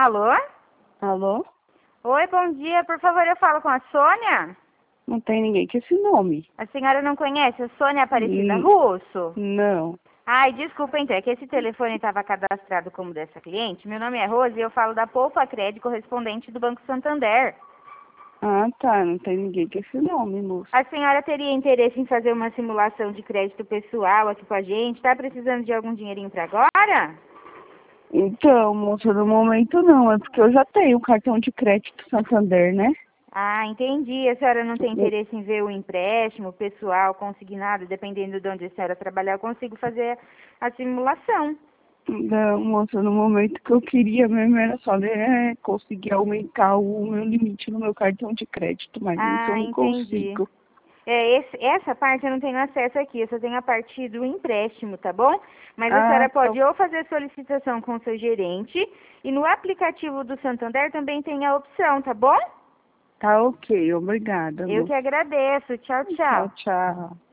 Alô? Alô? Oi, bom dia. Por favor, eu falo com a Sônia? Não tem ninguém com esse nome. A senhora não conhece a Sônia Aparecida Hum, Russo? Não. Ai, desculpa, então, é que esse telefone estava cadastrado como dessa cliente. Meu nome é Rose e eu falo da Poupa Crédito correspondente do Banco Santander. Ah, tá. Não tem ninguém com esse nome, moço. A senhora teria interesse em fazer uma simulação de crédito pessoal aqui com a gente? Está precisando de algum dinheirinho para agora? Então, moço, no momento não. É porque eu já tenho cartão de crédito Santander, né? Ah, entendi. A senhora não tem interesse em ver o empréstimo pessoal consignado, dependendo de onde a senhora trabalhar, eu consigo fazer a simulação. Não, moço, no momento que eu queria mesmo era só, né, conseguir aumentar o meu limite no meu cartão de crédito, mas isso eu Ah, não entendi. consigo. Essa parte eu não tenho acesso aqui, eu só tenho a parte do empréstimo, tá bom? Mas a Ah, senhora pode ou fazer solicitação com o seu gerente e no aplicativo do Santander também tem a opção, tá bom? tá ok. Obrigada, Eu que moço. agradeço. Tchau, Tchau, tchau. tchau.